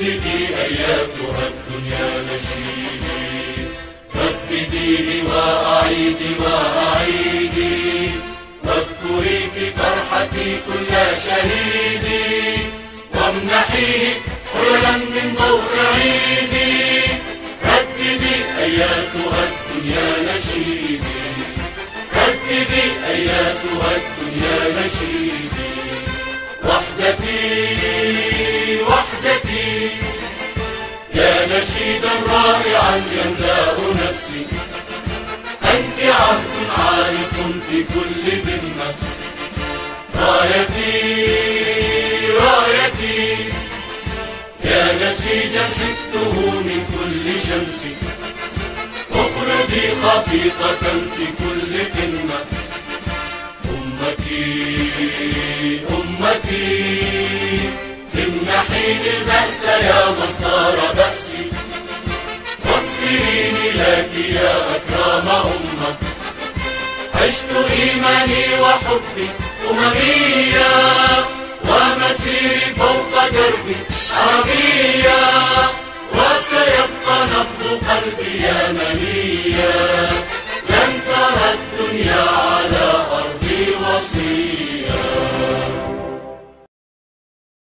رددي أياتها الدنيا نشيدي، ردديه وأعيدي وأعيدي، واذكري في فرحتي كل شهيدي، وامنحيه حللا من ضوء عيدي. رددي أياتها الدنيا نشيدي، رددي أياتها الدنيا نشيدي. وحدتي وحدتي يا نشيدا رائعا يملأ نفسي، أنت عهد عالق في كل ذمة. رايتي رايتي يا نسيجا حكته من كل شمس، اخلدي خفيقة في كل قمة. أمتي أمتي امنحيني البأس يا مصدر بأسي، واغفريني لك يا أكرم أمة. عشت إيماني وحبي أمميا، ومسيري فوق دربي عربيا، وسيبقى نبض قلبي يمنيا. لن ترى الدنيا